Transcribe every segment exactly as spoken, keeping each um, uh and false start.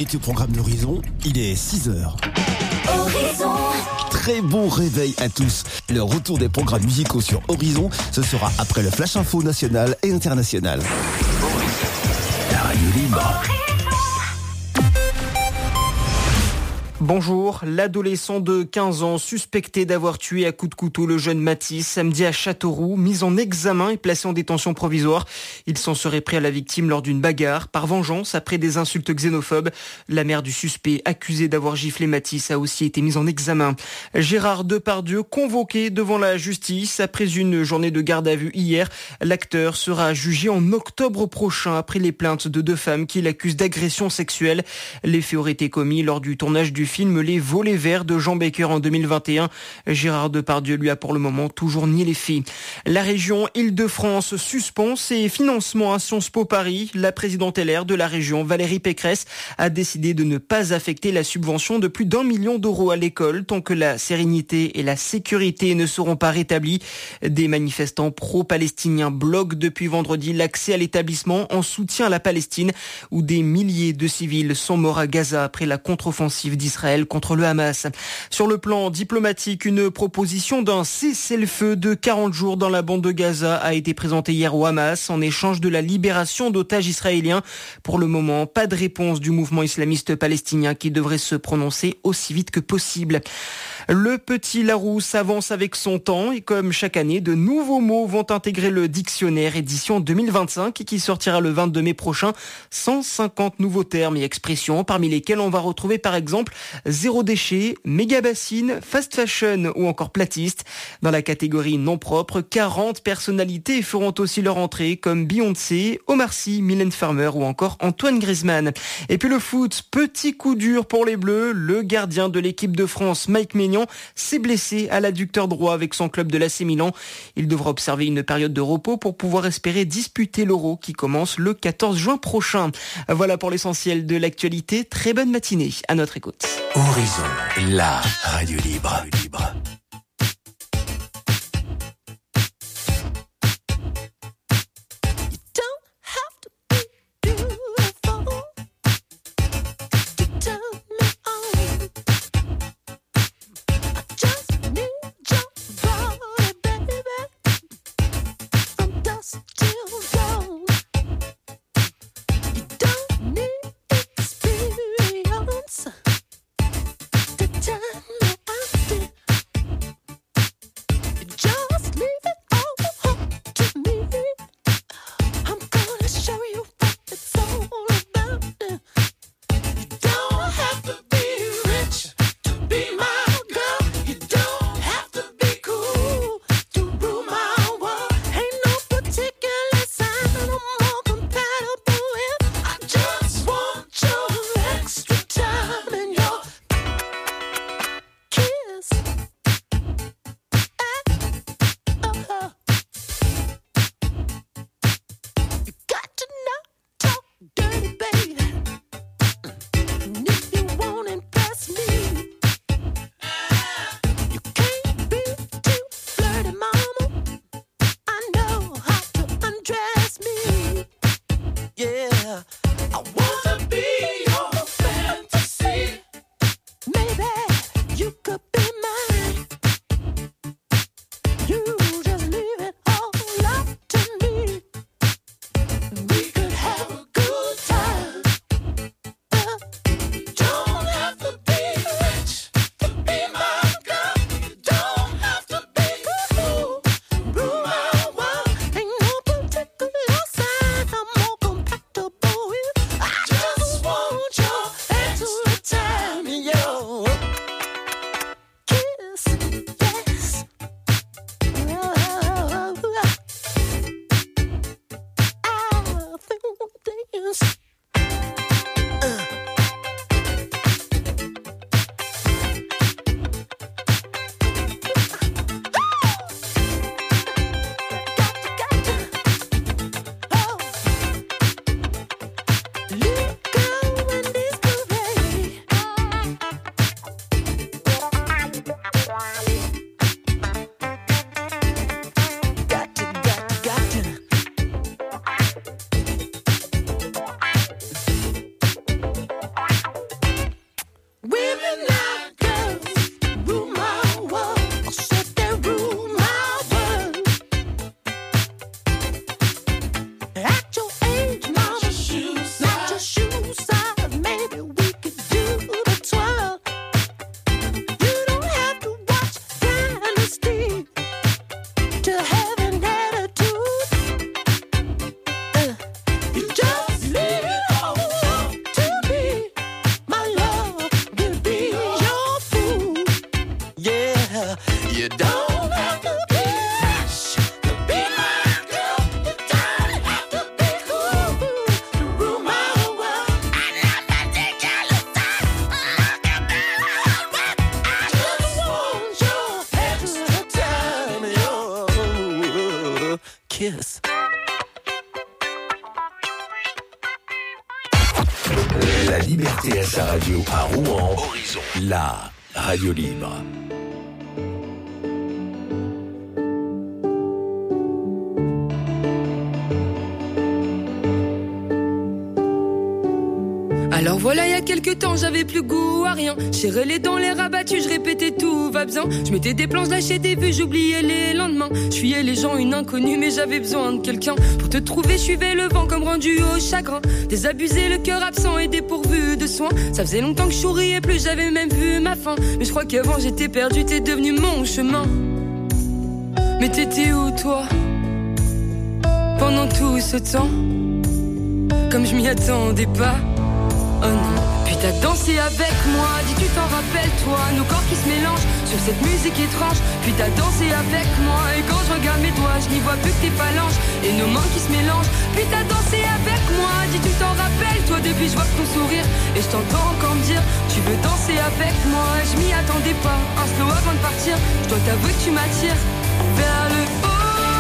écoutez le programme d'Horizon, il est six heures. Horizon. Très bon réveil à tous. Le retour des programmes musicaux sur Horizon, ce sera après le Flash Info national et international. La radio libre. Bonjour, l'adolescent de quinze ans suspecté d'avoir tué à coups de couteau le jeune Mathis samedi à Châteauroux, mis en examen et placé en détention provisoire. Il s'en serait pris à la victime lors d'une bagarre, par vengeance après des insultes xénophobes. La mère du suspect, accusée d'avoir giflé Mathis, a aussi été mise en examen. Gérard Depardieu, convoqué devant la justice après une journée de garde à vue hier. L'acteur sera jugé en octobre prochain après les plaintes de deux femmes qui l'accusent d'agression sexuelle. Les faits auraient été commis lors du tournage du film Les Volets Verts de Jean Baker en deux mille vingt et un. Gérard Depardieu lui a pour le moment toujours nié les faits. La région Île-de-France suspend ses financements à Sciences Po Paris. La présidente L R de la région, Valérie Pécresse, a décidé de ne pas affecter la subvention de plus d'un million d'euros à l'école tant que la sérénité et la sécurité ne seront pas rétablies. Des manifestants pro-palestiniens bloquent depuis vendredi l'accès à l'établissement en soutien à la Palestine, où des milliers de civils sont morts à Gaza après la contre-offensive d'Israël contre le Hamas. Sur le plan diplomatique, une proposition d'un cessez-le-feu de quarante jours dans la bande de Gaza a été présentée hier au Hamas en échange de la libération d'otages israéliens. Pour le moment, pas de réponse du mouvement islamiste palestinien qui devrait se prononcer aussi vite que possible. Le petit Larousse avance avec son temps et comme chaque année, de nouveaux mots vont intégrer le dictionnaire édition deux mille vingt-cinq qui sortira le vingt-deux mai prochain. cent cinquante nouveaux termes et expressions parmi lesquels on va retrouver par exemple zéro déchet, méga bassine, fast fashion ou encore platiste. Dans la catégorie non propre, quarante personnalités feront aussi leur entrée comme Beyoncé, Omar Sy, Mylène Farmer ou encore Antoine Griezmann. Et puis le foot, petit coup dur pour les Bleus. Le gardien de l'équipe de France, Mike Maignan, s'est blessé à l'adducteur droit avec son club de l'A C Milan. Il devra observer une période de repos pour pouvoir espérer disputer l'Euro qui commence le quatorze juin prochain. Voilà pour l'essentiel de l'actualité. Très bonne matinée à notre écoute. Horizon, la radio libre. libre. kiss. La liberté à sa radio à Rouen, Horizon, la radio libre. Alors voilà, il y a quelques temps, j'avais plus goût à rien. Serrais les dents, les rabattus, je répétais tout va bien. Je mettais des planches, lâchais des vues, j'oubliais les lendemains. Je fuyais les gens, une inconnue, mais j'avais besoin de quelqu'un. Pour te trouver, je suivais le vent comme rendu au chagrin. Désabusé, le cœur absent et dépourvu de soins. Ça faisait longtemps que je souriais plus, j'avais même vu ma fin. Mais je crois qu'avant j'étais perdu, t'es devenu mon chemin. Mais t'étais où toi pendant tout ce temps? Comme je m'y attendais pas. Oh non, puis t'as dansé avec moi, dis tu t'en rappelles toi, nos corps qui se mélangent sur cette musique étrange. Puis t'as dansé avec moi, et quand je regarde mes doigts, je n'y vois plus que tes phalanges et nos mains qui se mélangent. Puis t'as dansé avec moi, dis tu t'en rappelles toi, depuis je vois ton sourire et je t'entends encore me dire tu veux danser avec moi. Je m'y attendais pas, un slow avant de partir, je dois t'avouer que tu m'attires vers le haut.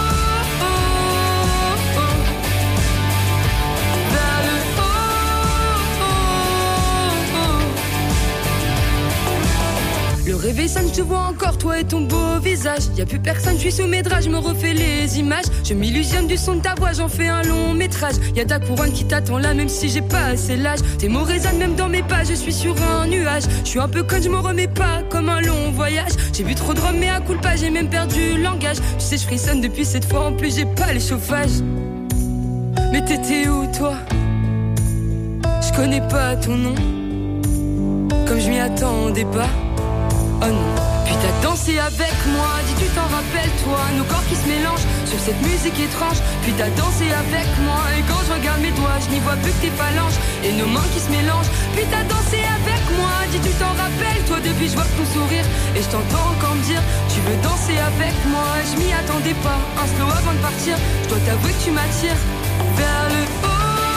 Le réveil sonne, je te vois encore, toi et ton beau visage. Y'a plus personne, je suis sous mes draps, je me refais les images. Je m'illusionne du son de ta voix, j'en fais un long métrage. Y'a ta couronne qui t'attend là, même si j'ai pas assez l'âge. Tes mots résonnent même dans mes pas, je suis sur un nuage. Je suis un peu conne, je me remets pas, comme un long voyage. J'ai bu trop de rhum, mais à coup pas, j'ai même perdu le langage. Tu sais, je frissonne depuis cette fois, en plus j'ai pas les chauffages. Mais t'étais où toi? Je connais pas ton nom, comme je m'y attendais pas. Oh non, puis t'as dansé avec moi, dis tu t'en rappelles toi, nos corps qui se mélangent sur cette musique étrange. Puis t'as dansé avec moi, et quand je regarde mes doigts, je n'y vois plus que tes phalanges et nos mains qui se mélangent. Puis t'as dansé avec moi, dis tu t'en rappelles toi, depuis je vois ton sourire et je t'entends encore me dire tu veux danser avec moi. Je m'y attendais pas, un slow avant de partir, je dois t'avouer que tu m'attires vers le haut.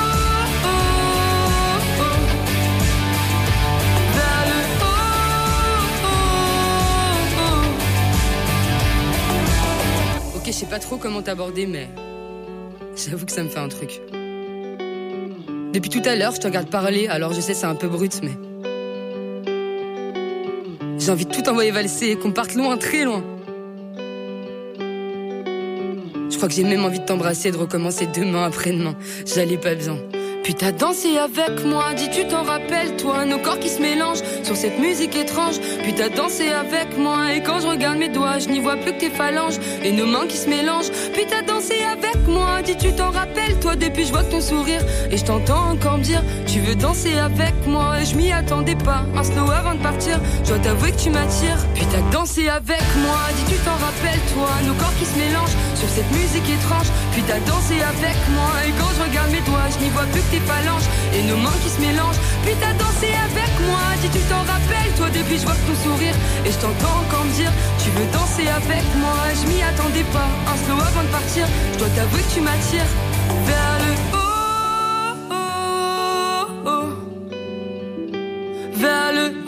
Ok, je sais pas trop comment t'aborder, mais j'avoue que ça me fait un truc. Depuis tout à l'heure, je te regarde parler, alors je sais c'est un peu brut, mais j'ai envie de tout envoyer valser et qu'on parte loin, très loin. Je crois que j'ai même envie de t'embrasser et de recommencer demain après-demain. J'allais pas bien. Puis t'as dansé avec moi, dis tu t'en rappelles toi, nos corps qui se mélangent sur cette musique étrange. Puis t'as dansé avec moi, et quand je regarde mes doigts, je n'y vois plus que tes phalanges et nos mains qui se mélangent. Puis t'as dansé avec moi, dis tu t'en rappelles toi, depuis je vois ton sourire et je t'entends encore me dire tu veux danser avec moi. Et je m'y attendais pas, un slow avant de partir, je dois t'avouer que tu m'attires. Puis t'as dansé avec moi, dis tu t'en rappelles toi, nos corps qui se mélangent sur cette musique étrange. Puis t'as dansé avec moi, et quand je regarde mes doigts, je n'y vois plus que tes phalanges et nos mains qui se mélangent. Puis t'as dansé avec moi, dis tu t'en rappelles toi, depuis je vois ton sourire et je t'entends encore me dire tu veux danser avec moi. Je m'y attendais pas, un slow avant de partir, je dois t'avouer que tu m'attires vers le haut, oh, oh, vers le haut.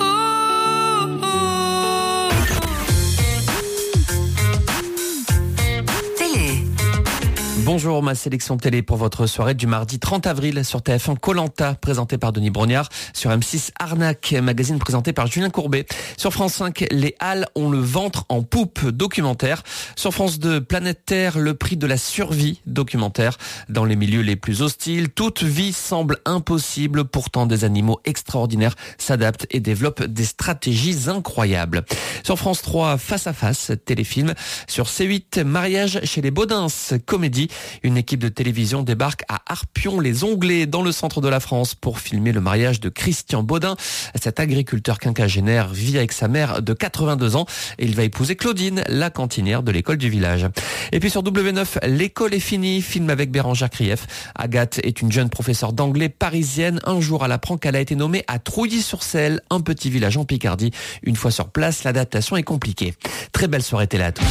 Bonjour, ma sélection télé pour votre soirée du mardi trente avril sur T F un, Koh-Lanta, présenté par Denis Brognard. Sur M six, Arnaque, magazine présenté par Julien Courbet. Sur France cinq, Les Halles ont le ventre en poupe, documentaire. Sur France deux, Planète Terre, le prix de la survie, documentaire. Dans les milieux les plus hostiles, toute vie semble impossible. Pourtant, des animaux extraordinaires s'adaptent et développent des stratégies incroyables. Sur France trois, Face à Face, téléfilm. Sur C huit, Mariage chez les Baudins, comédie. Une équipe de télévision débarque à Harpion-les-Onglets, dans le centre de la France, pour filmer le mariage de Christian Baudin. Cet agriculteur quinquagénaire vit avec sa mère de quatre-vingt-deux ans et il va épouser Claudine, la cantinière de l'école du village. Et puis sur W neuf, L'école est finie, film avec Bérangère Krief. Agathe est une jeune professeure d'anglais parisienne. Un jour, elle apprend qu'elle a été nommée à Trouilly-sur-Selle, un petit village en Picardie. Une fois sur place, l'adaptation est compliquée. Très belle soirée télé à tous.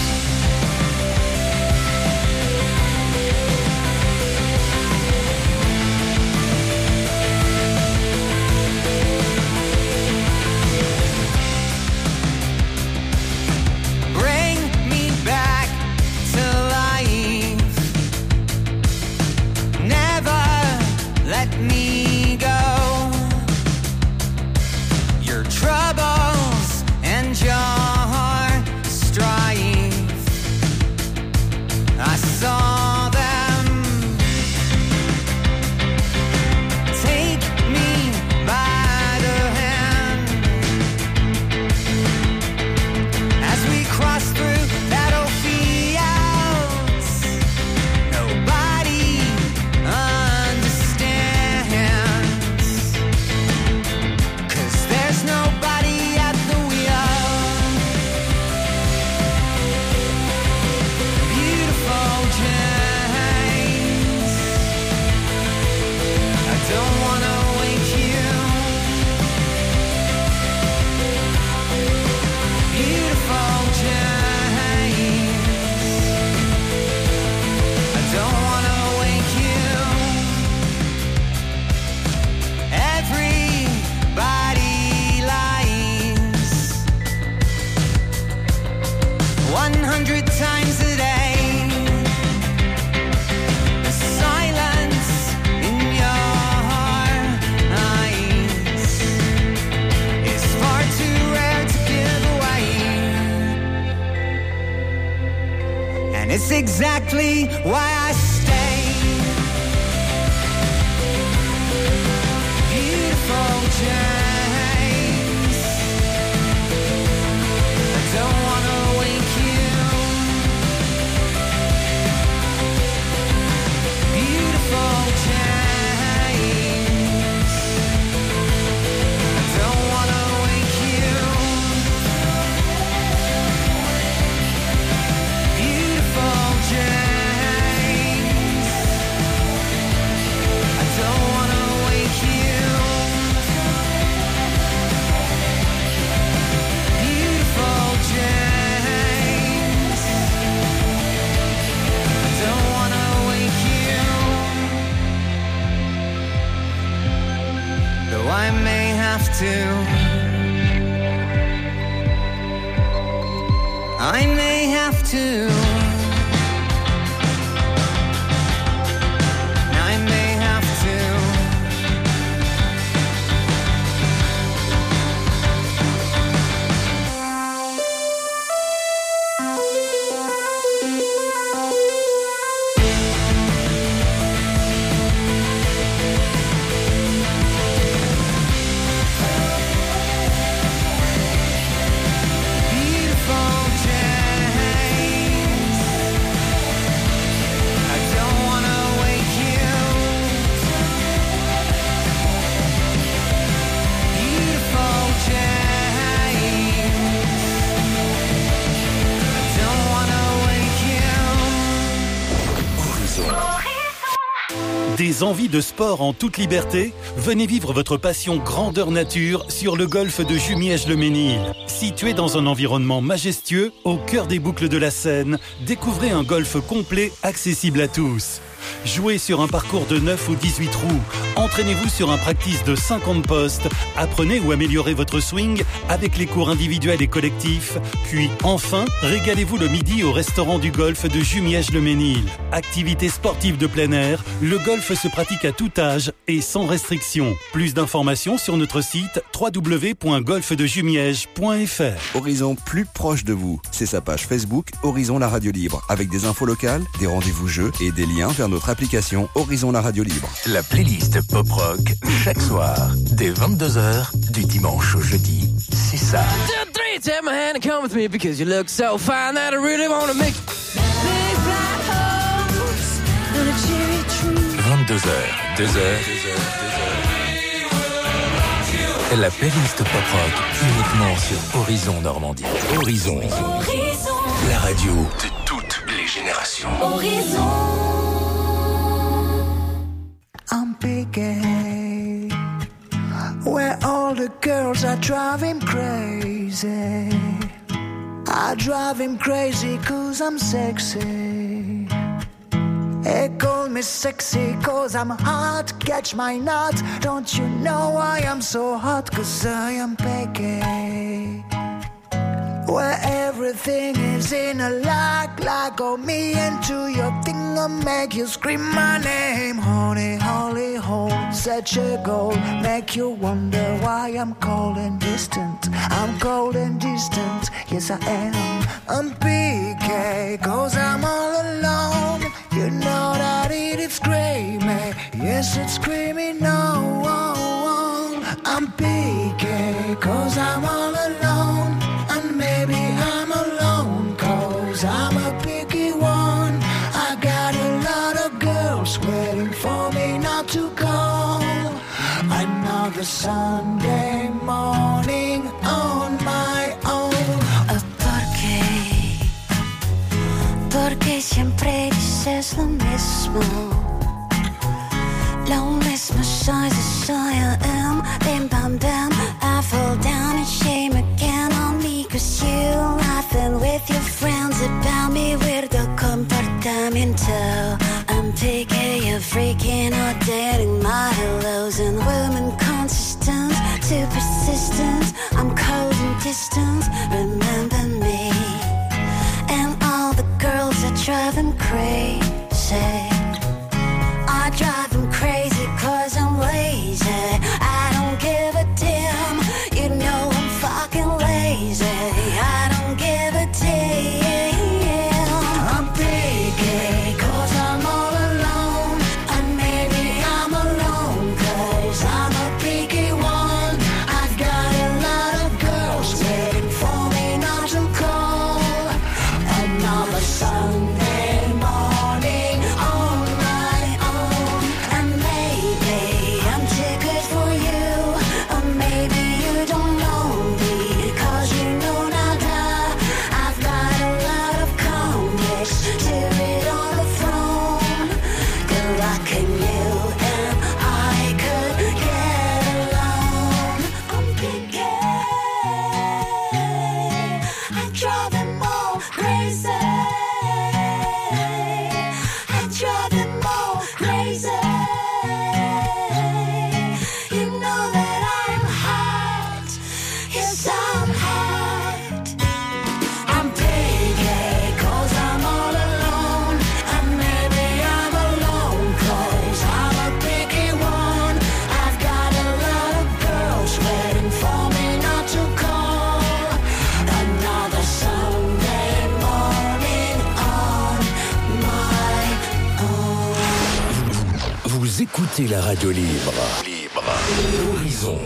and it's exactly why I stay. Beautiful James, I don't wanna wake you. Beautiful James, I don't wanna wake you. Beautiful James, I don't wanna wake you. Beautiful James, I don't wanna wake you. Though I may have to, I may have to, I may have to. Beautiful James, I don't wanna wake you. Beautiful James, I don't wanna wake you. Des envies de sport en toute liberté? Venez vivre votre passion grandeur nature sur le golfe de Jumièges-le-Mesnil. Situé dans un environnement majestueux, au cœur des boucles de la Seine, découvrez un golfe complet accessible à tous. Jouez sur un parcours de neuf ou dix-huit trous. Entraînez-vous sur un practice de cinquante postes. Apprenez ou améliorez votre swing avec les cours individuels et collectifs. Puis enfin, régalez-vous le midi au restaurant du golfe de Jumièges-le-Mesnil. Activité sportive de plein air, le golf se pratique à tout âge et sans restriction. Plus d'informations sur notre site w w w point golfe de jumièges point f r. Horizon plus proche de vous. C'est sa page Facebook Horizon la radio libre avec des infos locales, des rendez-vous jeux et des liens vers notre application Horizon la radio libre. La playlist pop rock chaque soir dès vingt-deux heures du dimanche au jeudi. C'est ça. vingt-deux heures, deux heures. La playlist pop rock uniquement sur Horizon Normandie. Horizon. Horizon. La radio de toutes les générations. Horizon. I'm picky, where all the girls are driving crazy. I drive him crazy cause I'm sexy. They call me sexy cause I'm hot, catch my nut. Don't you know I am so hot cause I am picky, where everything is in a lock, lock on me into your thing and make you scream my name. Honey, holy hole, such a goal, make you wonder why I'm cold and distant. I'm cold and distant, yes I am. I'm P K, cause I'm all alone. You know that it is screaming, yes it's screaming no. I'm P K, cause I'm all alone. And maybe I'm alone, cause I'm a picky one. I got a lot of girls waiting for me not to call. Another Sunday morning on my own. ¿Por qué? Porque siempre dices lo mismo. Lo mismo soy, soy I am. Bim bam bam, I fall down and shame again on me. Cause you laughing with your friends about me. Weirdo comportamiento. I'm picky, you're freaking out, dating my hellos. And women consistent, too persistent. I'm cold and distant, remember me. And all the girls are driving crazy. I drive them crazy cause I'm lazy. I don't give a damn, you know I'm fucking lazy. I don't give a damn. I'm P Vous écoutez la radio libre. Libre. Horizon.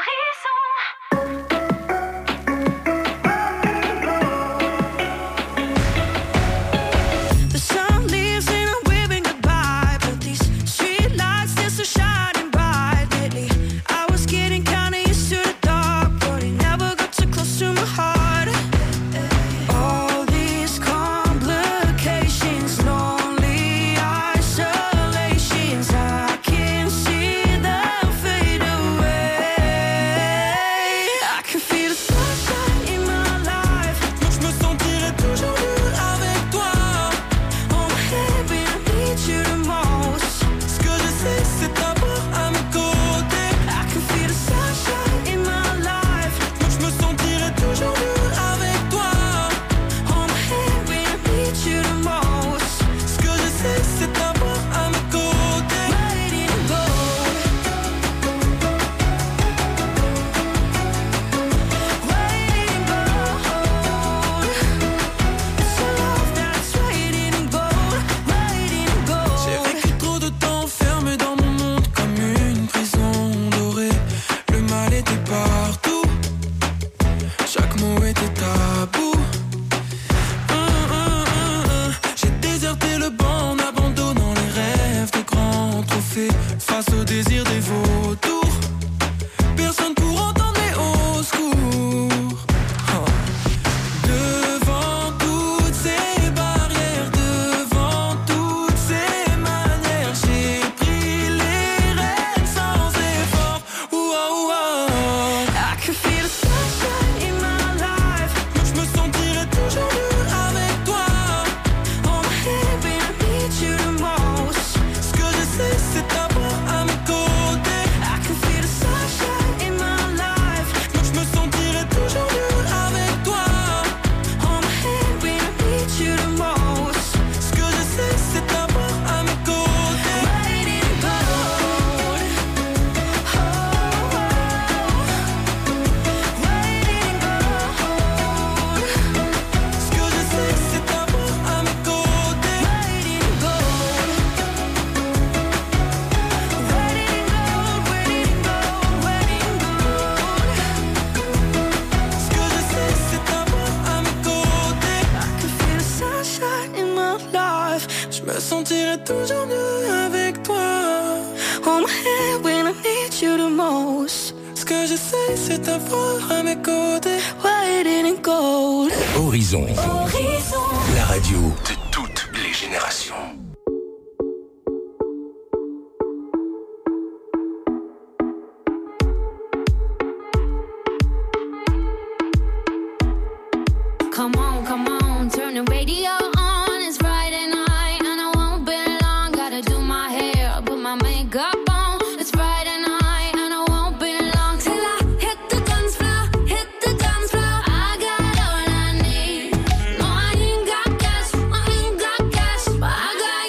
Horizon. Horizon. La radio de toutes les générations. Come on, come on, turn the radio on. It's Friday night and I won't be long. Gotta do my hair, put my makeup on. It's Friday night and I won't be long till I hit the dance floor, hit the dance floor. I got all I need. No, I ain't got cash, I ain't got cash, but I got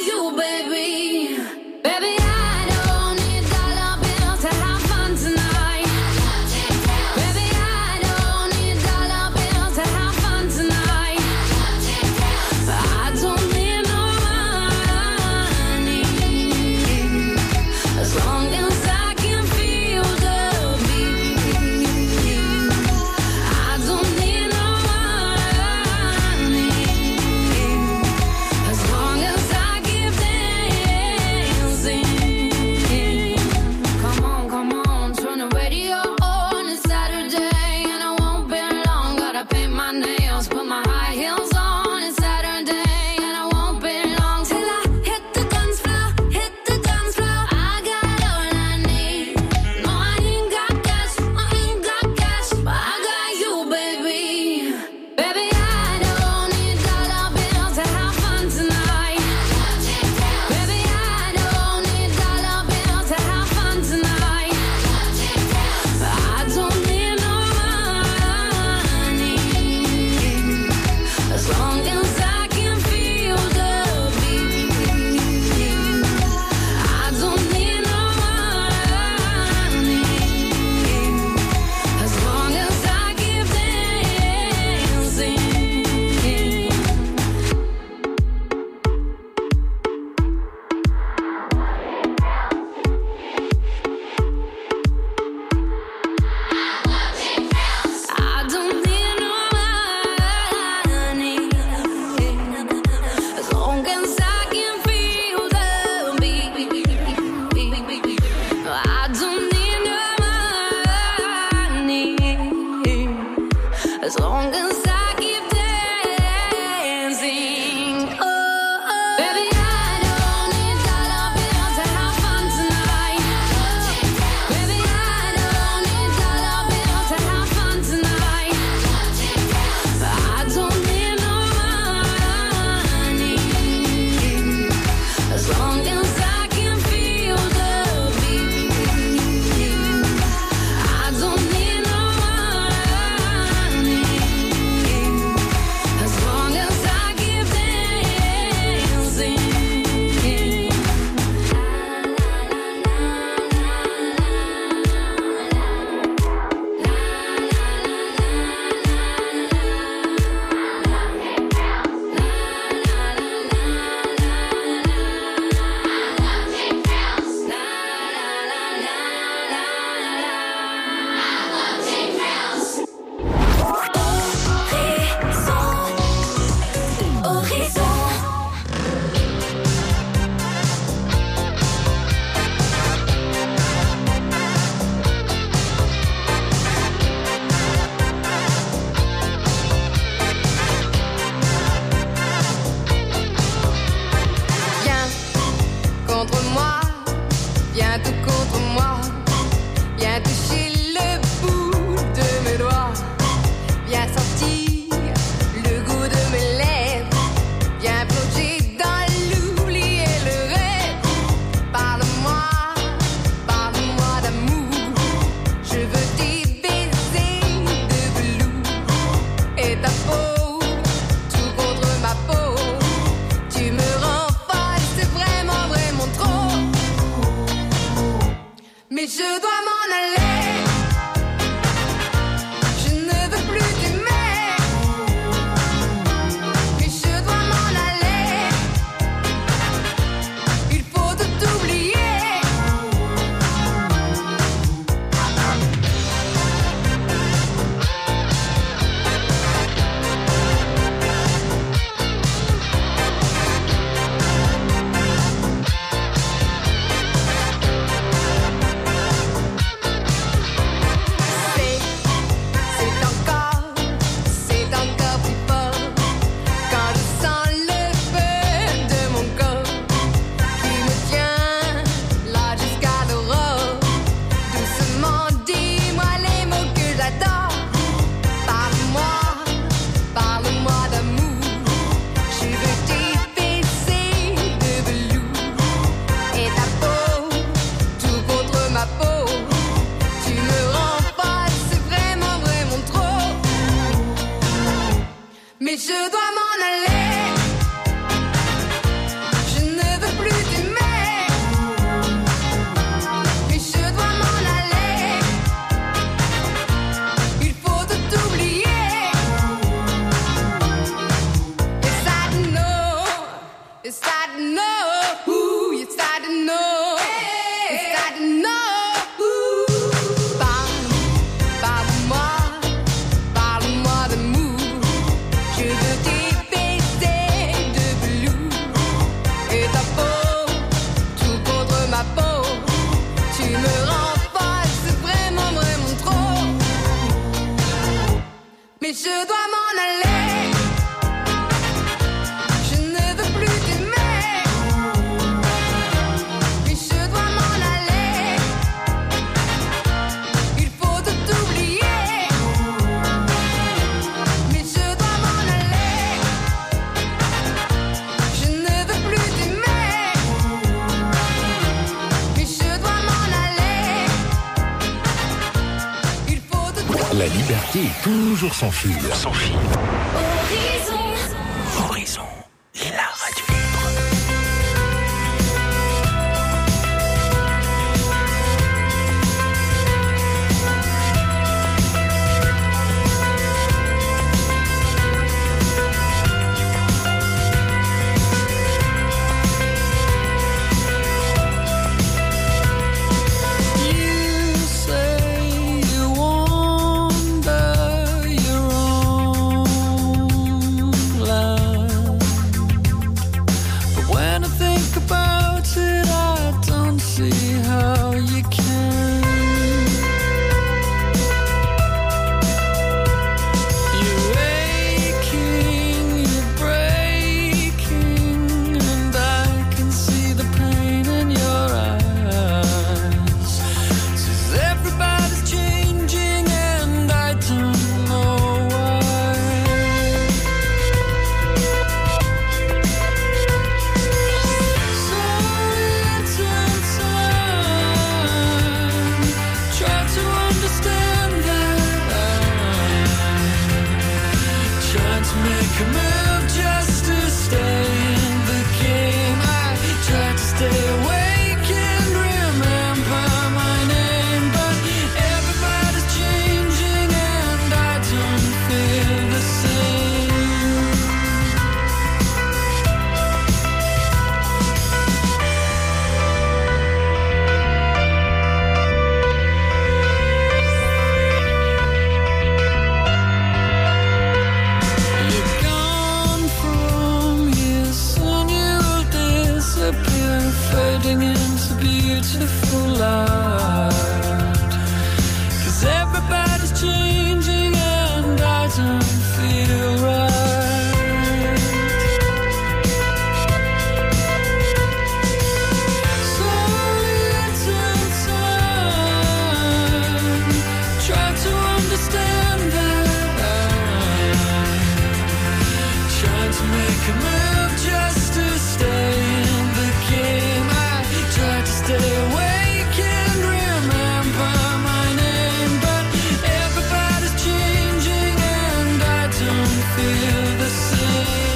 long as I can feel the beat. I don't need no money as long as I keep dancing. Oh, oh. Baby, I don't need dollar bills to have fun tonight. Baby, I don't need dollar bills to have fun tonight. I don't need no money as long as I can feel the beat. I don't need no money as long as I keep dancing. Viens contre moi, viens tout contre moi, viens toucher le bout de mes doigts, viens sentir le goût de mes lèvres, viens plonger dans l'oubli et le rêve. Parle-moi, parle-moi d'amour, je veux tes baisers de velours et ta peau, tout contre ma peau. Tu me rends folle, c'est vraiment, vraiment trop. Mais je dois m'en aller. Je ne veux plus t'aimer. Mais je dois m'en aller. Il faut tout oublier. C'est, c'est encore, c'est encore plus fort quand je sens le feu de mon corps qui me tient là jusqu'à l'aurore. Doucement, dis-moi les mots que j'adore. Parle-moi, parle-moi d'amour. Je veux tes baisers de velours et ta peau, tout contre ma peau. Tu me rends folle, c'est vraiment, vraiment trop. Mais je dois m'en aller. Je ne veux plus t'aimer. Mais je dois m'en aller. Il faut tout oublier. Yes, I know. Yes, I know. Ooh, yes, I know. Yes, I know. Ooh. Parle, parle-moi, parle-moi d'amour. Je veux tes baisers de velours et ta peau, tout contre ma peau. Tu me rends folle, c'est vraiment, vraiment trop. Mais je dois m'en aller. Je ne veux plus t'aimer. Mais je dois m'en aller. Il faut tout oublier. Mais je dois m'en aller. Je ne veux plus t'aimer. Mais je dois m'en aller. Il faut tout oublier. La liberté est toujours sans fil. Sans fil. Horizon. Horizon, la radio libre. You say you wander your own fading into beautiful light. 'Cause everybody's changing and I don't feel right. Slowly into time, try to understand that I'm trying to make a move just to stay in the game. I try to stay awake and remember my name, but everybody's changing and I don't feel the same.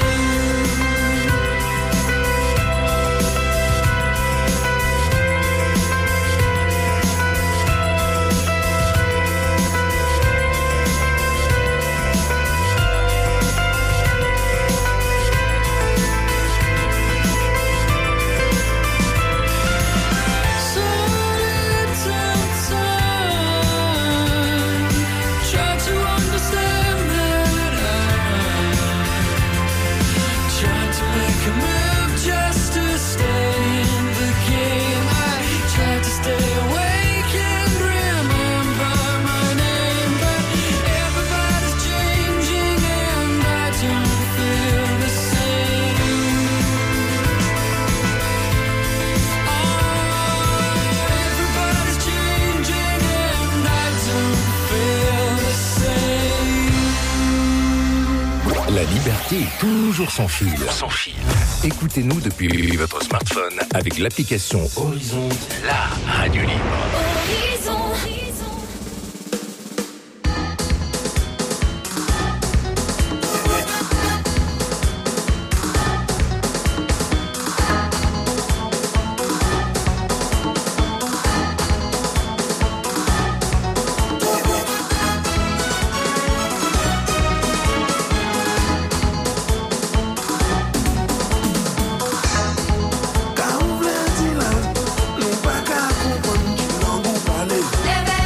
So little time, try to understand that I'm trying to make a move just to stay in the game. I try to stay awake and remember my name, but everybody's changing and I don't feel the same. Oh, everybody's changing and I don't feel the same. La liberté est toujours sans fil. Sans fil. Écoutez-nous depuis votre smartphone avec l'application Horizon, la radio libre. Horizon. Ka ou vle di la, nou pa ka kompon ki lan pou pale. Leve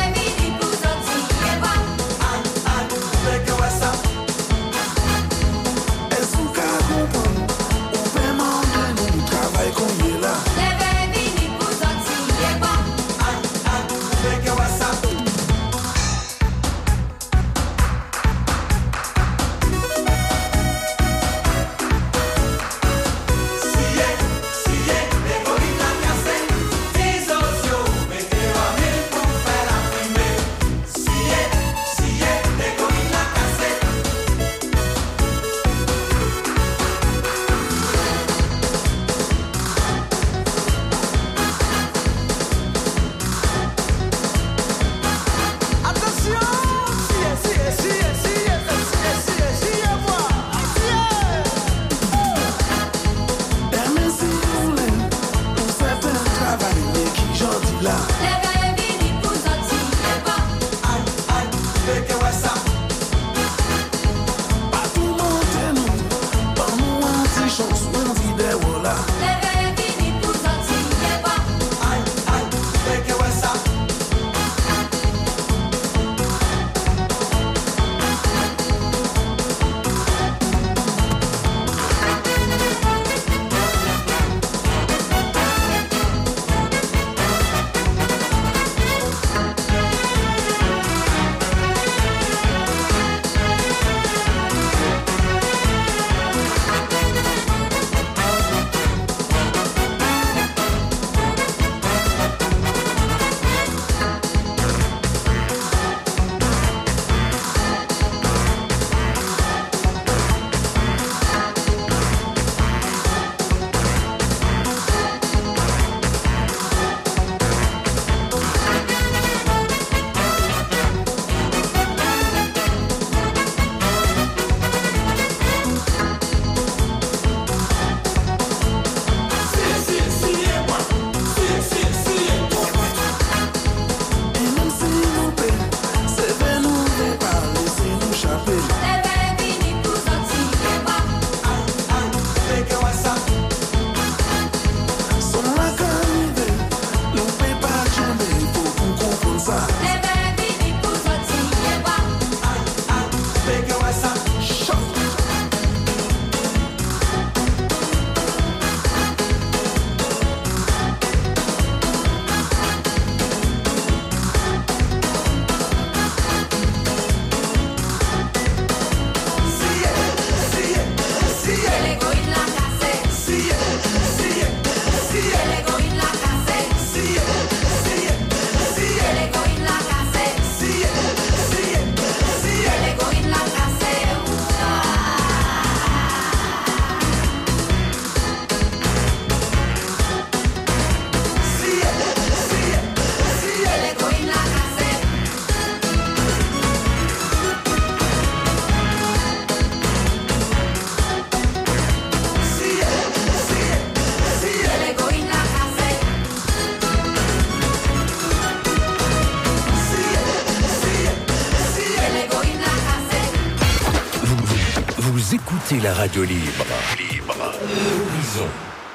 Sentez la radio libre. Libre. Horizon.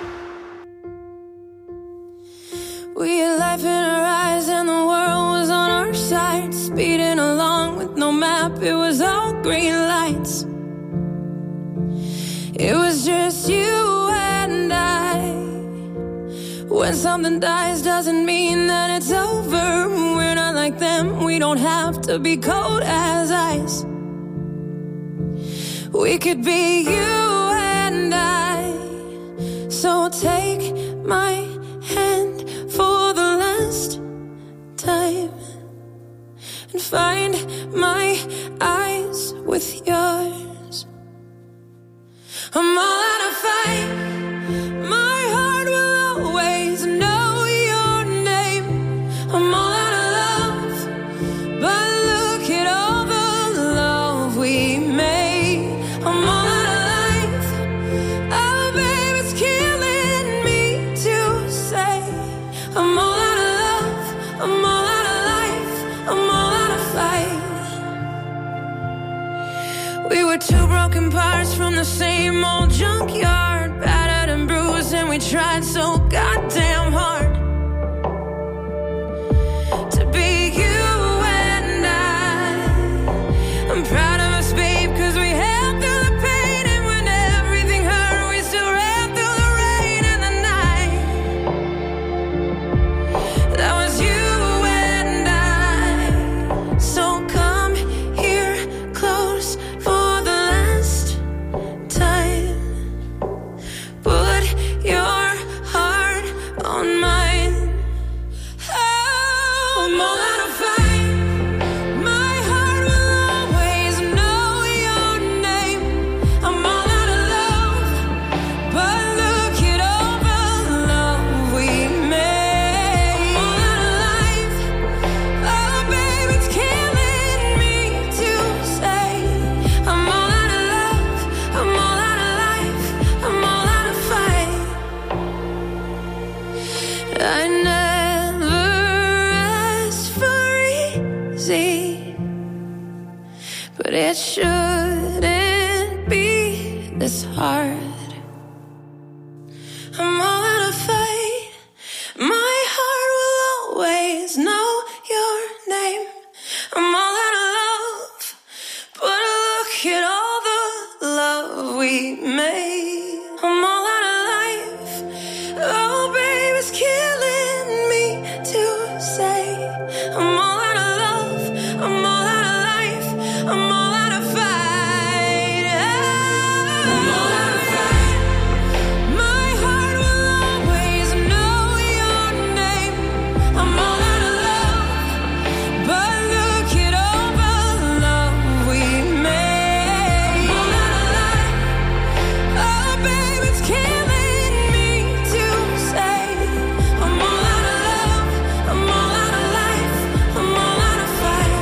We had life in our eyes and the world was on our side. Speeding along with no map, it was all green lights. It was just you and I. When something dies doesn't mean that it's over. We're not like them, we don't have to be cold as ice. We could be you and I. So take my hand for the last time and find my eyes with yours. I'm all out of fight. My heart will always know your name. I'm all out of love, but look at all the love we made. I'm all out of life. Oh, babe, it's killing me to say. I'm all out of love. I'm all out of life. I'm all out of fight. We were two broken parts from the same old junkyard, battered and bruised, and we tried so goddamn hard to be you and I. I'm proud of us, babe, cause we held through the pain, and when everything hurt, we still ran through the rain and the night. That was you and I. So come here close for the last time. Put your heart on mine. Oh, I'm all out of fight. My heart will always know your name. I'm all out of love, but look at all the love we made. I'm all out of life. Oh, babe, it's killing me to say. I'm all out of love. I'm all out of life. I'm all out of fight. I never asked for easy, but it shouldn't be this hard. I'm all out of fight. My heart will always know your name. I'm all out of love, but look at all the love we made. I'm all out of life. Oh, babe, it's killing me to say. I'm all out of love. I'm all out of life. I'm all out of fight. I'm all out of fight. My heart will always know your name. I'm all out of love, but look at all the love we made. I'm all out of life. Oh, babe, it's killing me to say. I'm all out of love. I'm all out of life. I'm all out of fight.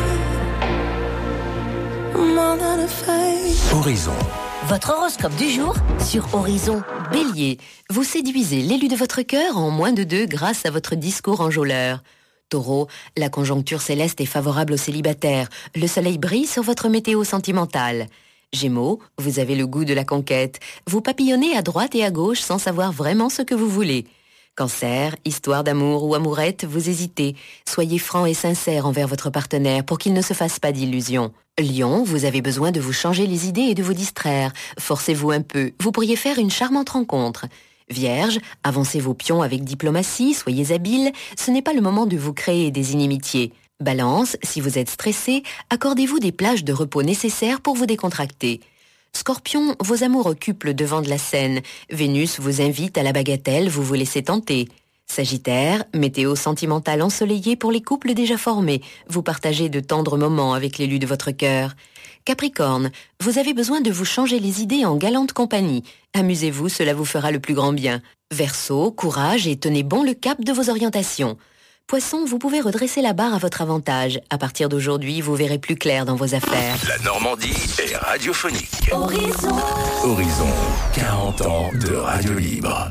I'm all out of fight. Horizon. Votre horoscope du jour sur Horizon. Bélier, vous séduisez l'élu de votre cœur en moins de deux grâce à votre discours enjôleur. Taureau, la conjoncture céleste est favorable aux célibataires. Le soleil brille sur votre météo sentimentale. Gémeaux, vous avez le goût de la conquête. Vous papillonnez à droite et à gauche sans savoir vraiment ce que vous voulez. Cancer, histoire d'amour ou amourette, vous hésitez. Soyez franc et sincère envers votre partenaire pour qu'il ne se fasse pas d'illusions. Lion, vous avez besoin de vous changer les idées et de vous distraire. Forcez-vous un peu, vous pourriez faire une charmante rencontre. Vierge, avancez vos pions avec diplomatie, soyez habile, ce n'est pas le moment de vous créer des inimitiés. Balance, si vous êtes stressé, accordez-vous des plages de repos nécessaires pour vous décontracter. Scorpion, vos amours occupent le devant de la scène. Vénus vous invite à la bagatelle, vous vous laissez tenter. Sagittaire, météo sentimentale ensoleillée pour les couples déjà formés. Vous partagez de tendres moments avec l'élu de votre cœur. Capricorne, vous avez besoin de vous changer les idées en galante compagnie. Amusez-vous, cela vous fera le plus grand bien. Verseau, courage et tenez bon le cap de vos orientations. Poisson, vous pouvez redresser la barre à votre avantage. À partir d'aujourd'hui, vous verrez plus clair dans vos affaires. La Normandie est radiophonique. Horizon. Horizon, quarante ans de radio libre.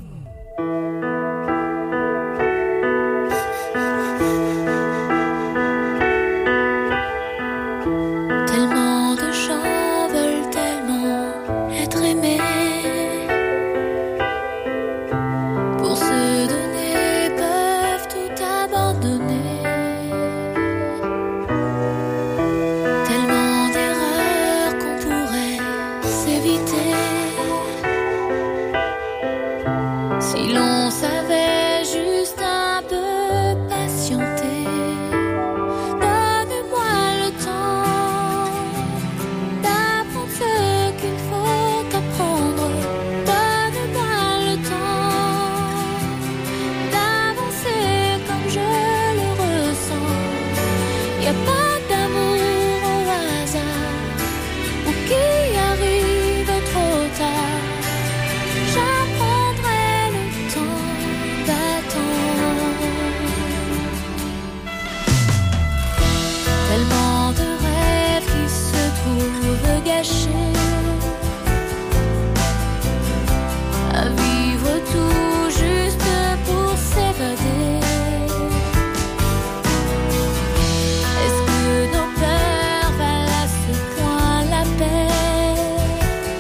Tellement de gens veulent tellement être aimés. on savait juste un peu patienter. Donne-moi le temps d'apprendre ce qu'il faut apprendre. Donne-moi le temps d'avancer comme je le ressens. Y a pas d'amour au hasard ou qui arrive trop tard. J'apprendrai le temps d'attendre. Tellement de rêves qui se trouvent gâchés, à vivre tout juste pour s'évader. Est-ce que nos peurs valent à ce point la peine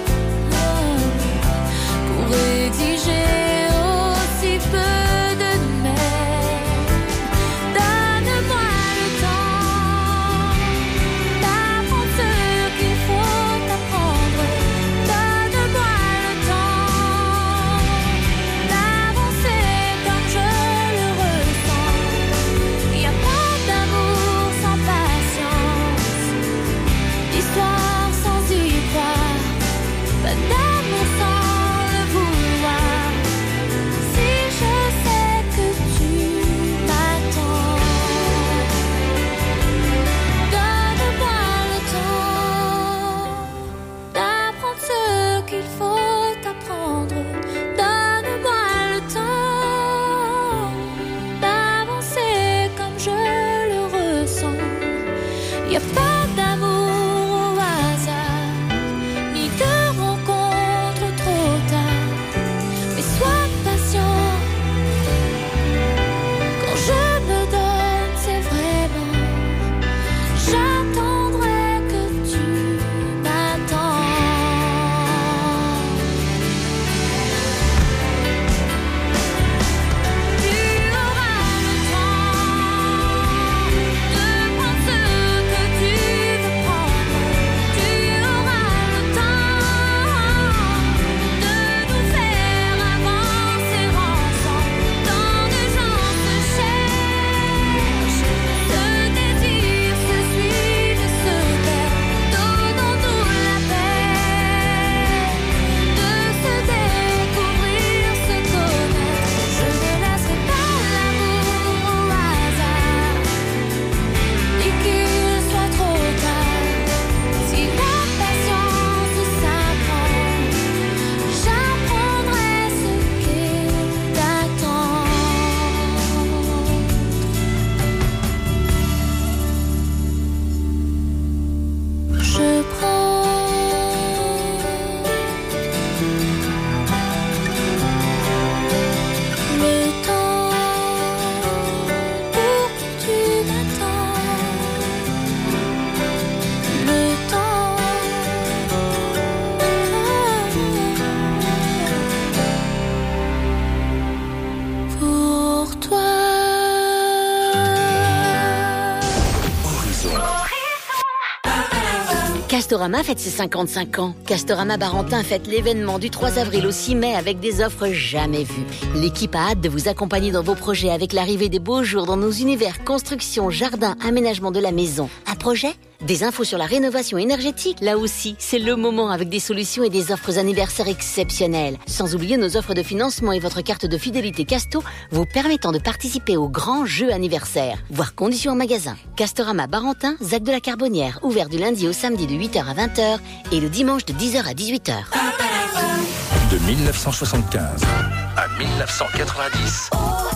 pour exiger aussi peu de nous-mêmes? Donne-moi le temps d'apprendre ce qu'il faut apprendre. Donne-moi le temps d'avancer comme je le ressens. Y a pas d'amour sans patience, d'histoire sans y croire, pas d'amour sans le vouloir. Si je sais que tu m'attends, donne-moi le temps d'apprendre ce qu'il faut apprendre. Donne-moi le temps d'avancer comme je le ressens. Y a pas d'amour au hasard, ni de rencontre trop tard. Mais sois patient, quand je me donne, c'est vraiment. J'attendrai que tu m'attends. Tu auras le temps de prendre ce que tu veux prendre. Tu auras le temps de nous faire avancer ensemble. Tant de gens se cherchent, se désirent, se suivent, se perdent. Donnons-nous la peine de se découvrir, se connaître. Je ne laisserai pas l'amour au hasard, et qu'il soit trop tard. Si la patience s'apprend, j'apprendrai ce qu'est d'attendre. Je prends le temps pour que tu m'attends. Le temps pour toi. Castorama fête ses cinquante-cinq ans. Castorama Barentin fête l'événement du trois avril au six mai avec des offres jamais vues. L'équipe a hâte de vous accompagner dans vos projets avec l'arrivée des beaux jours dans nos univers construction, jardin, aménagement de la maison. Un projet ? Des infos sur la rénovation énergétique ? Là aussi, c'est le moment avec des solutions et des offres anniversaires exceptionnelles. Sans oublier nos offres de financement et votre carte de fidélité Casto vous permettant de participer au grand jeu anniversaire. Voir conditions en magasin. Castorama Barentin, Zac de la Carbonnière, ouvert du lundi au samedi de huit heures à vingt heures et le dimanche de dix heures à dix-huit heures. De mille neuf cent soixante-quinze à mille neuf cent quatre-vingt-dix,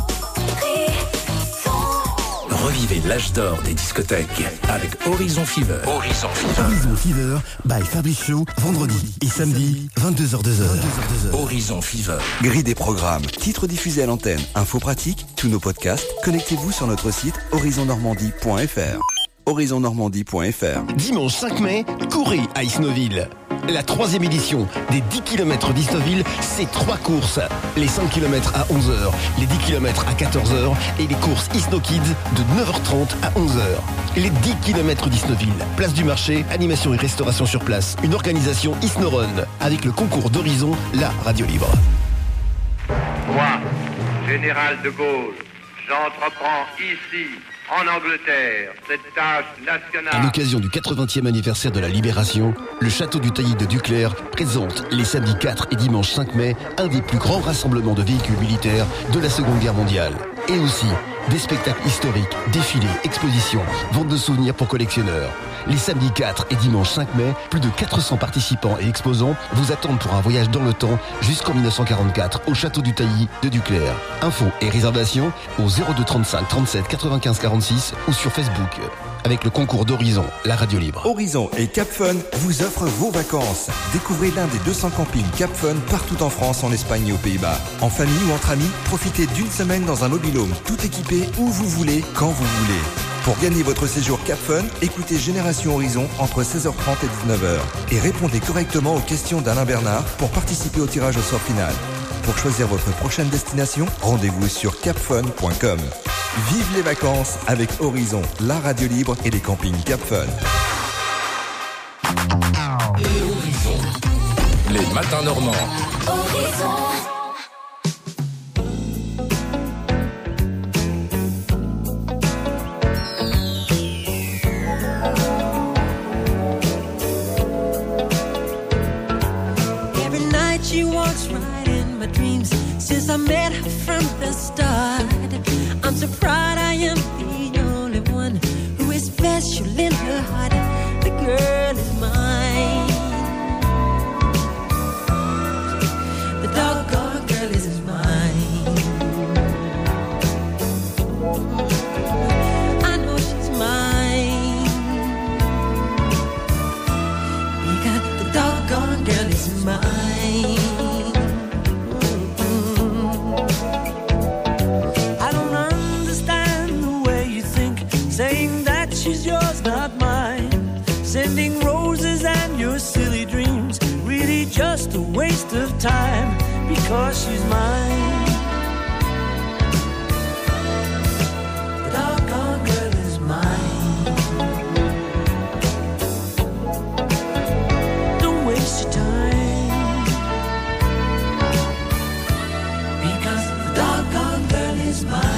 revivez l'âge d'or des discothèques avec Horizon Fever. Horizon Fever. Horizon Fever by Fabrice Show, vendredi et samedi, vingt-deux heures deux heures. Horizon Fever. Grille des programmes, titres diffusés à l'antenne, infos pratiques, tous nos podcasts, connectez-vous sur notre site horizon normandie point f r. horizon normandie point f r. Dimanche cinq mai, courez à Isnoville. La troisième édition des dix kilomètres d'Isnoville, c'est trois courses. Les cinq kilomètres à onze heures, les dix kilomètres à quatorze heures et les courses Isno Kids de neuf heures trente à onze heures. Les dix kilomètres d'Isnoville, place du marché, animation et restauration sur place. Une organisation Isnorun avec le concours d'Horizon, la radio libre. trois, Général de Gaulle, j'entreprends ici, en Angleterre, cette tâche nationale. À l'occasion du quatre-vingtième anniversaire de la Libération, le château du Tailly de Duclair présente les samedis quatre et dimanche cinq mai un des plus grands rassemblements de véhicules militaires de la Seconde Guerre mondiale. Et aussi des spectacles historiques, défilés, expositions, ventes de souvenirs pour collectionneurs. Les samedis quatre et dimanche cinq mai, plus de quatre cents participants et exposants vous attendent pour un voyage dans le temps jusqu'en dix-neuf cent quarante-quatre au château du Tailly de Duclair. Infos et réservations au zéro deux trente-cinq trente-sept quatre-vingt-quinze quarante-six ou sur Facebook avec le concours d'Horizon, la radio libre. Horizon et Cap Fun vous offrent vos vacances. Découvrez l'un des deux cents campings Cap Fun partout en France, en Espagne et aux Pays-Bas. En famille ou entre amis, profitez d'une semaine dans un mobil-home tout équipé où vous voulez, quand vous voulez. Pour gagner votre séjour Cap Fun, écoutez Génération Horizon entre seize heures trente et dix-neuf heures et répondez correctement aux questions d'Alain Bernard pour participer au tirage au sort final. Pour choisir votre prochaine destination, rendez-vous sur cap fun point com. Vive les vacances avec Horizon, la radio libre et les campings Cap Fun. Et Horizon, les matins normands. Horizon. She walks right in my dreams since I met her from the start. I'm so proud I am the only one who is special in her heart. The girl is mine. The doggone girl is mine. I know she's mine because the doggone girl is mine. Sending roses and your silly dreams, really just a waste of time, because she's mine. The doggone girl is mine. Don't waste your time, because the doggone girl is mine.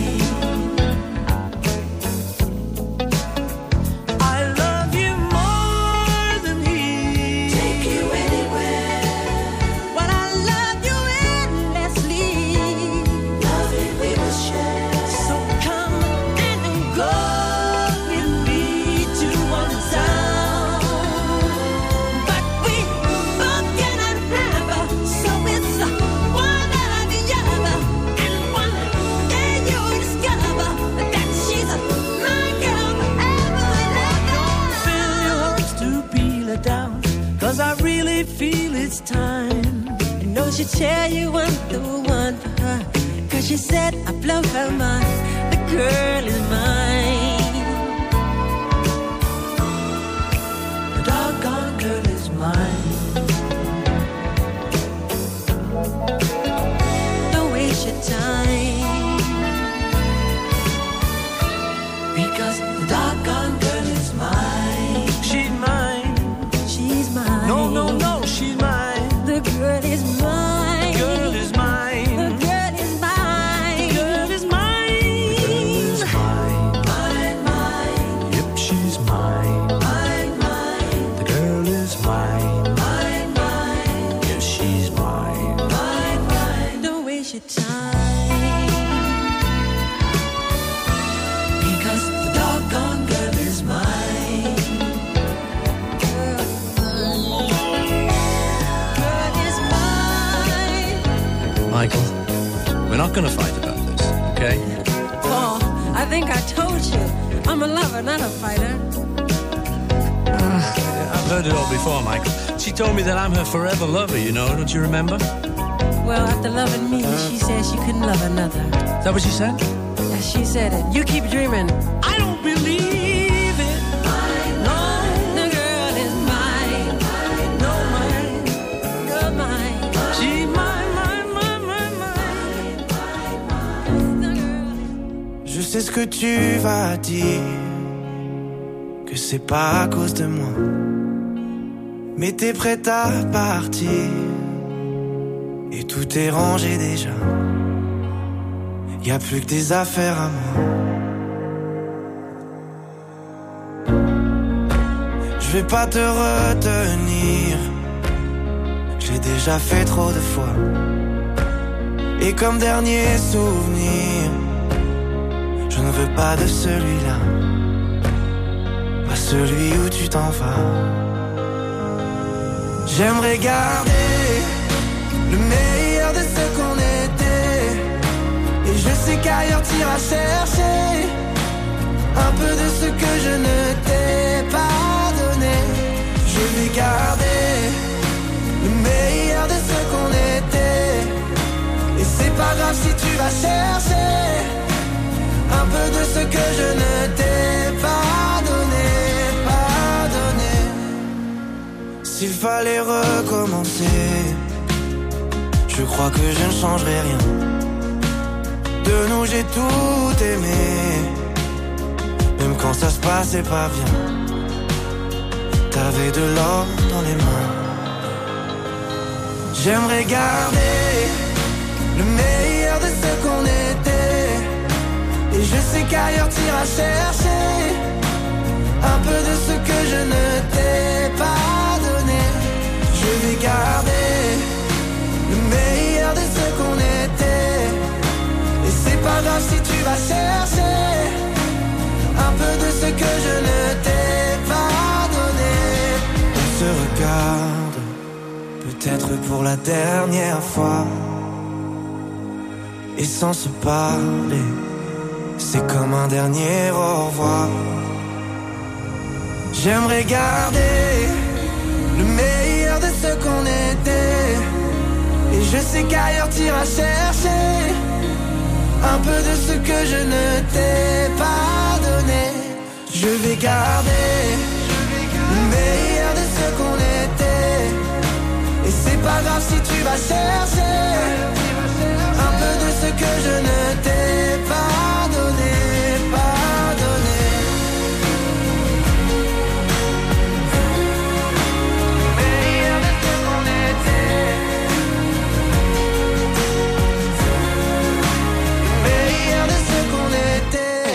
I really feel it's time. I know she'll tell you I'm the one for her, cause she said I blow her mind. The girl is mine. The doggone girl is mine. Don't waste your time, because the doggone girl is mine. She's mine. No, no, no, she's mine. The girl is mine. The girl is mine. The girl is mine. The girl is mine. The girl is mine. Mine, mine. Yep, she's mine. Mine, mine. The girl is mine. Mine, mine. Yes, she's mine. Mine, mine. Don't waste your time, because the doggone girl is mine. Michael, we're not going to fight about this, okay? Paul, I think I told you. I'm a lover, not a fighter. Uh, I've heard it all before, Michael. She told me that I'm her forever lover, you know, don't you remember? Well, after loving me, she said she couldn't love another. Is that what she said? Yeah, she said it. You keep dreaming. I don't believe it. No, the girl is mine. No, mine. You're mine. She's mine. Je sais ce que tu vas dire, que c'est pas à cause de moi, mais t'es prête à partir, et tout est rangé déjà. y a plus que des affaires à moi. Je vais pas te retenir, j'ai déjà fait trop de fois. Et comme dernier souvenir, je ne veux pas de celui-là, pas celui où tu t'en vas. J'aimerais garder le meilleur de ce qu'on était, et je sais qu'ailleurs t'iras chercher un peu de ce que je ne t'ai pas donné. Je vais garder le meilleur de ce qu'on était, et c'est pas grave si tu vas chercher un peu de ce que je ne t'ai pas donné, pas donné. S'il fallait recommencer, je crois que je ne changerai rien. De nous j'ai tout aimé, même quand ça se passait pas bien. T'avais de l'or dans les mains. J'aimerais garder le meilleur de ce qu'on était, et je sais qu'ailleurs t'iras chercher un peu de ce que je ne t'ai pas donné. Je vais garder le meilleur de ce qu'on était, et c'est pas grave si tu vas chercher un peu de ce que je ne t'ai pas donné. On se regarde, peut-être pour la dernière fois, et sans se parler, c'est comme un dernier au revoir. J'aimerais garder le meilleur de ce qu'on était, et je sais qu'ailleurs t'iras chercher un peu de ce que je ne t'ai pas donné. Je vais garder le meilleur de ce qu'on était, et c'est pas grave si tu vas chercher un peu de ce que je ne t'ai pas donné, pas donné. Le meilleur de ce qu'on était, le meilleur de ce qu'on était.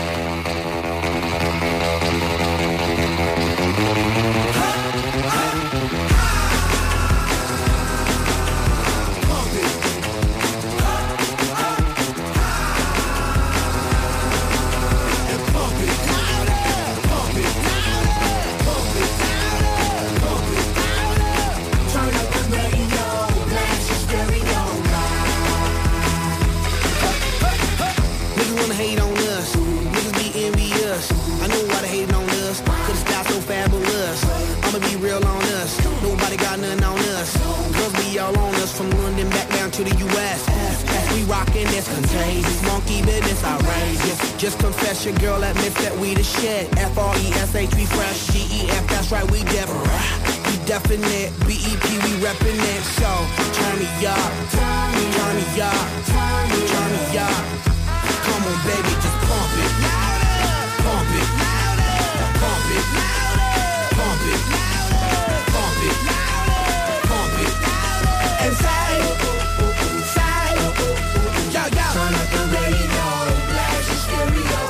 From London back down to the U S We rockin' this contagious, monkey business outrageous. Just confess your girl admits that we the shit. F R E S H we fresh, G E F that's right we different. We definite, B E P we reppin' it. So turn me up, turn me up, turn me up. Come on baby, just pump it, pump it, pump it, pump it, pump it, pump it. And say, say, yo, yo. Turn up the radio, blast your stereo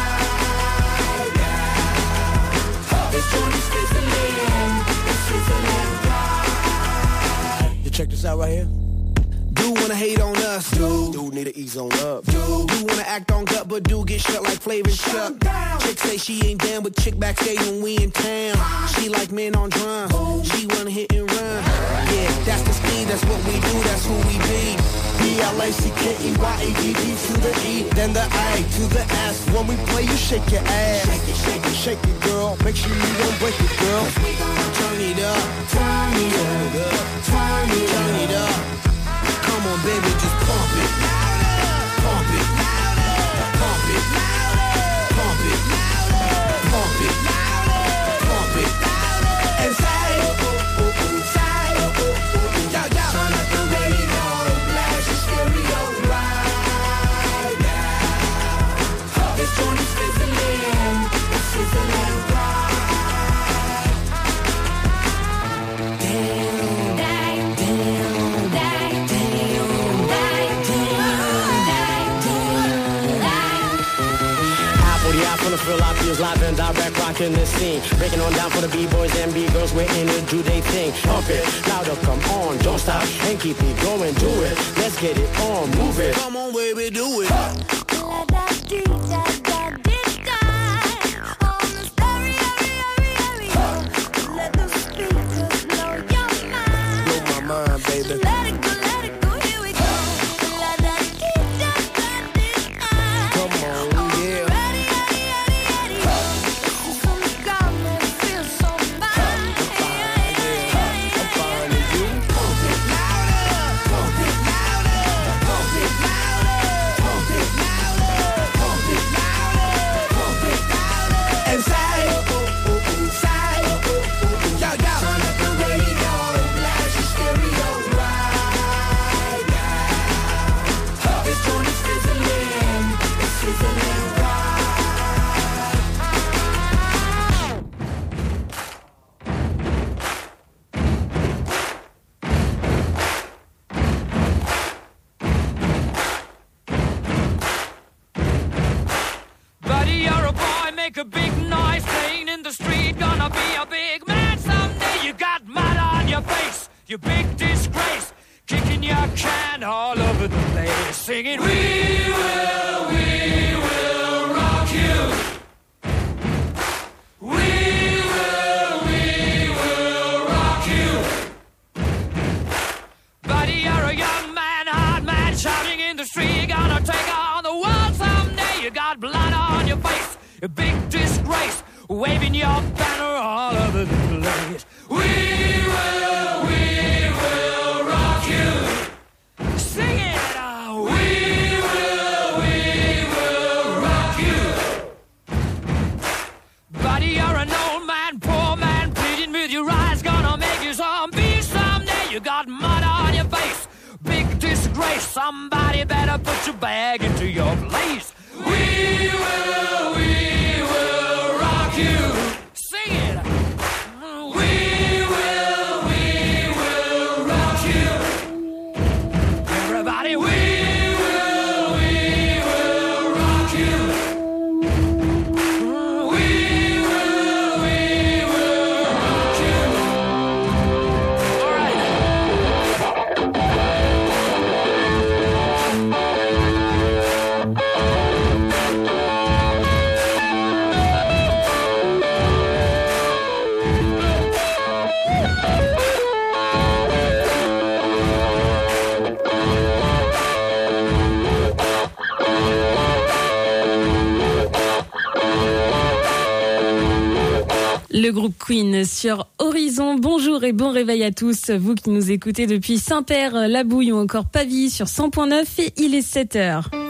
right now. This joint is sizzling, it's sizzling right. You check this out right here. Do wanna hate on us, dude. Dude need to ease on up, dude. Do wanna act on gut, but do get shut like Flavor Chuck. Chick say she ain't down, but chick backstage when we in town. She like men on drum, she wanna hit and run. Yeah, that's the speed, that's what we do, that's who we be. B L A C K E Y A D D to the E, then the A to the S. When we play, you shake your ass. Shake it, shake it, shake it, girl. Make sure you don't break it, girl. We gonna turn it up, turn it up, turn it up, turn it up. Come on, baby, just pump it, pump it, pump it, pump it, pump it, pump it, and say, say, yo, yo. Turn up the radio, blast your stereo right now. This joint is sizzling, it's sizzling right. Gonna feel like feels live and direct, rocking the scene. Breaking on down for the B-boys and B-girls, we're in it, do they thing. Pump it, louder, come on, don't stop, and keep it going, do it. Let's get it on, move it. Come on, baby, do it. Mind, baby. Let it go, let it go, here we go. Let that keep that, that, this eye. Come on, yeah. Ready, ready, ready, ready. This is some got me feel so fine. I'm fine, yeah. I'm fine with you. Pump it louder, pump it louder, pump it louder, pump it louder, pump it louder, pump it louder. And say, oh, oh, oh, say, oh, oh, oh, yo, yo. Turn up the radio. Make a big noise playing in the street. Gonna be a big man someday. You got mud on your face, you big disgrace. Kicking your can all over the place, singing, we will, we will rock you. We will, we will rock you. Buddy, you're a young man, hard man, shouting in the street. Gonna take on the world someday. You got blood on your face, a big disgrace, waving your banner all over the place. We will, we will rock you. Sing it out. We will, we will rock you. Buddy, you're an old man, poor man, pleading with your eyes, gonna make you zombie someday. You got mud on your face, big disgrace. Somebody better put your bag into your place. We will, we will rock you. Sing it. We will, we will rock you. Everybody, we will, we will rock you. We will, we will rock you. All right. Le groupe Queen sur Horizon. Bonjour et bon réveil à tous, vous qui nous écoutez depuis Saint-Père, La Bouille ou encore Pavie sur cent point neuf, et il est sept heures.